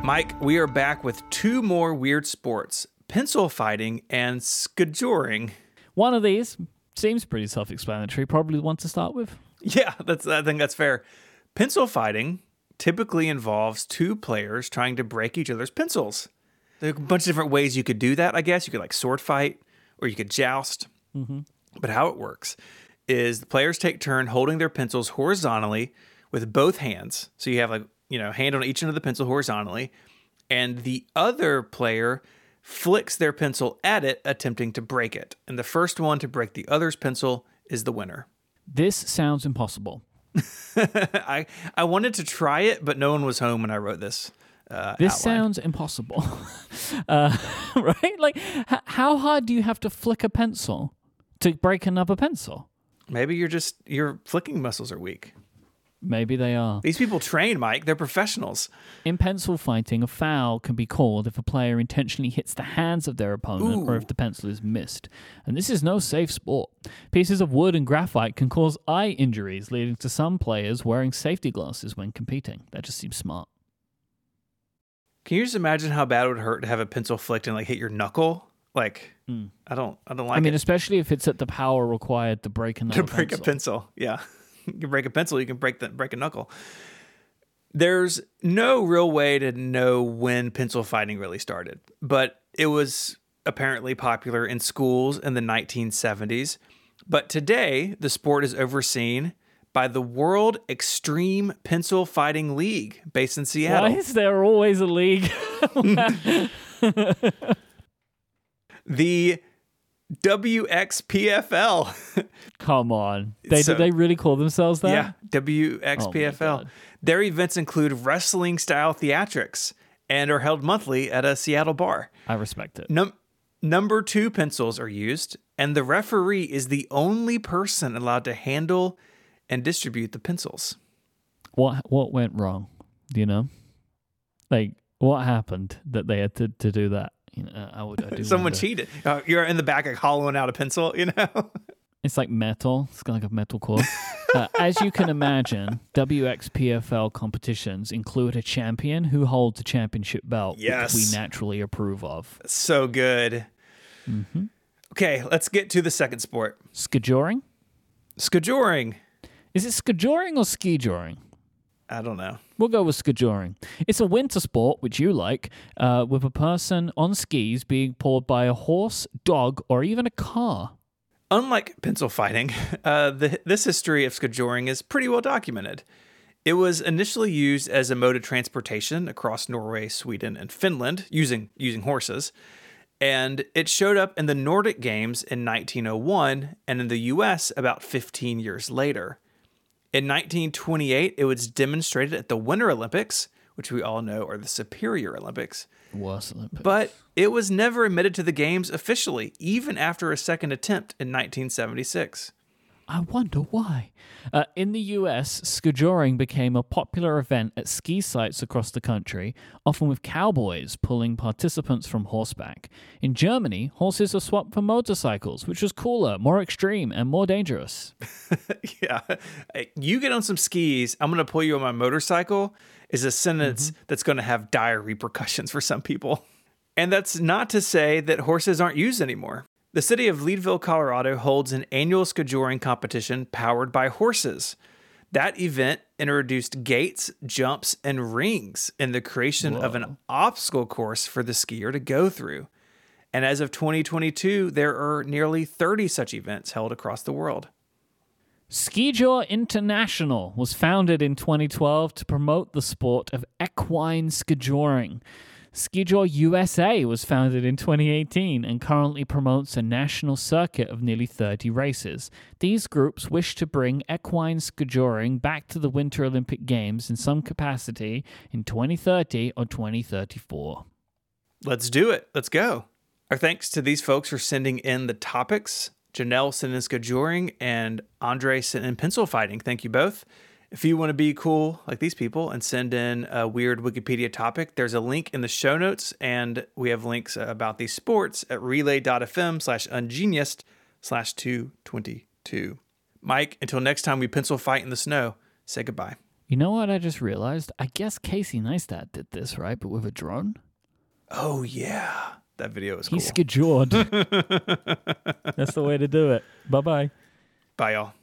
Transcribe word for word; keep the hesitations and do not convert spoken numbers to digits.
Mike, we are back with two more weird sports, pencil fighting and skijoring. One of these seems pretty self-explanatory, probably the one to start with. Yeah, that's. I think that's fair. Pencil fighting typically involves two players trying to break each other's pencils. There are a bunch of different ways you could do that, I guess. You could like sword fight or you could joust. Mm-hmm. But how it works is the players take turn holding their pencils horizontally with both hands. So you have like, you know, hand on each end of the pencil horizontally, and the other player flicks their pencil at it, attempting to break it. And the first one to break the other's pencil is the winner. This sounds impossible. I I wanted to try it, but no one was home when I wrote this. Uh, this outline. sounds impossible, uh, right? Like, h- how hard do you have to flick a pencil to break another pencil? Maybe you're just your flicking muscles are weak. Maybe they are. These people train, Mike. They're professionals. In pencil fighting, a foul can be called if a player intentionally hits the hands of their opponent Ooh. or if the pencil is missed. And this is no safe sport. Pieces of wood and graphite can cause eye injuries, leading to some players wearing safety glasses when competing. That just seems smart. Can you just imagine how bad it would hurt to have a pencil flicked and like hit your knuckle? Like, mm. I don't, I don't like it. I mean, it. especially if it's at the power required to break another to break pencil. a pencil. Yeah, you can break a pencil. You can break the break a knuckle. There's no real way to know when pencil fighting really started, but it was apparently popular in schools in the nineteen seventies. But today, the sport is overseen by the World Extreme Pencil Fighting League, based in Seattle. Why is there always a league? The W X P F L. Come on. They, So- did they really call themselves that? Yeah, W X P F L. Oh my God. Their events include wrestling-style theatrics and are held monthly at a Seattle bar. I respect it. Num- number two pencils are used, and the referee is the only person allowed to handle and distribute the pencils. What what went wrong? Do you know? Like, what happened that they had to, to do that? You know, I would. I do Someone wonder. cheated. Uh, you're in the back, like hollowing out a pencil, you know? It's like metal. It's got like a metal core. uh, as you can imagine, W X P F L competitions include a champion who holds a championship belt, Yes. which we naturally approve of. So good. Mm-hmm. Okay, let's get to the second sport. Skijoring? Skijoring. Is it skijoring or skijoring? I don't know. We'll go with skijoring. It's a winter sport, which you like, uh, with a person on skis being pulled by a horse, dog, or even a car. Unlike pencil fighting, uh, the, this history of skijoring is pretty well documented. It was initially used as a mode of transportation across Norway, Sweden, and Finland, using using horses. And it showed up in the Nordic Games in nineteen oh one and in the U S about fifteen years later. In nineteen twenty-eight, it was demonstrated at the Winter Olympics, which we all know are the Superior Olympics. Worse Olympics. But it was never admitted to the games officially, even after a second attempt in nineteen seventy-six. I wonder why. Uh, in the U S, skijoring became a popular event at ski sites across the country, often with cowboys pulling participants from horseback. In Germany, horses are swapped for motorcycles, which was cooler, more extreme, and more dangerous. Yeah. You get on some skis, I'm going to pull you on my motorcycle is a sentence mm-hmm. that's going to have dire repercussions for some people. And that's not to say that horses aren't used anymore. The city of Leadville, Colorado holds an annual skijoring competition powered by horses. That event introduced gates, jumps, and rings in the creation Whoa. of an obstacle course for the skier to go through. And as of twenty twenty-two, there are nearly thirty such events held across the world. Skijor International was founded in twenty twelve to promote the sport of equine skijoring. Skijor U S A was founded in twenty eighteen and currently promotes a national circuit of nearly thirty races. These groups wish to bring equine skijoring back to the Winter Olympic Games in some capacity in twenty thirty or twenty thirty-four. Let's do it. Let's go. Our thanks to these folks for sending in the topics. Janelle sent in skijoring and Andre sent in pencil fighting. Thank you both. If you want to be cool like these people and send in a weird Wikipedia topic, there's a link in the show notes, and we have links about these sports at relay.fm slash ungeniused slash 222. Mike, until next time we pencil fight in the snow, say goodbye. You know what I just realized? I guess Casey Neistat did this, right? But with a drone? Oh, yeah. That video was He cool. skijored. That's the way to do it. Bye-bye. Bye, y'all.